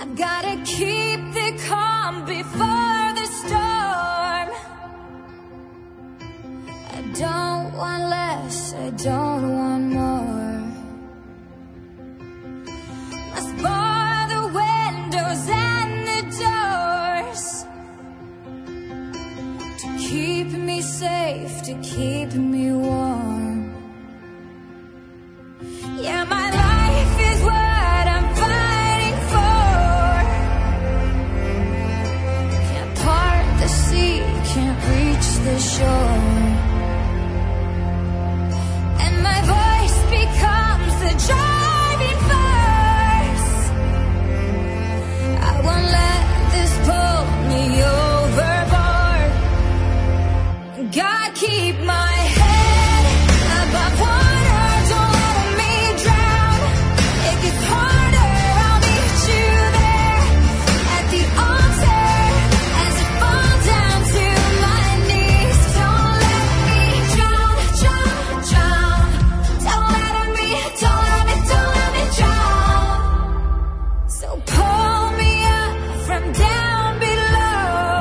I've gotta keep the calm before the storm. I don't want less, I don't want more. Must bar the windows and the doors to keep me safe, to keep me warm. Yeah, my life is what I'm fighting for. Can't part the sea, can't reach the shore. And my voice becomes the driving force. I won't let this pull me overboard. God, keep my head above water, don't let me drown. It gets harder, I'll meet you there at the altar as I fall down to my knees. Don't let me drown, drown, drown. Don't let me drown. So pull me up from down below,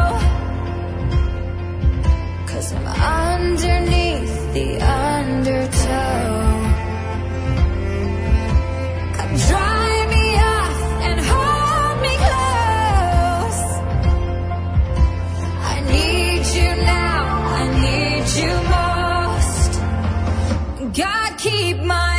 'cause I'm underneath the undertow. Come dry me off and hold me close. I need you now, I need you most. God, keep my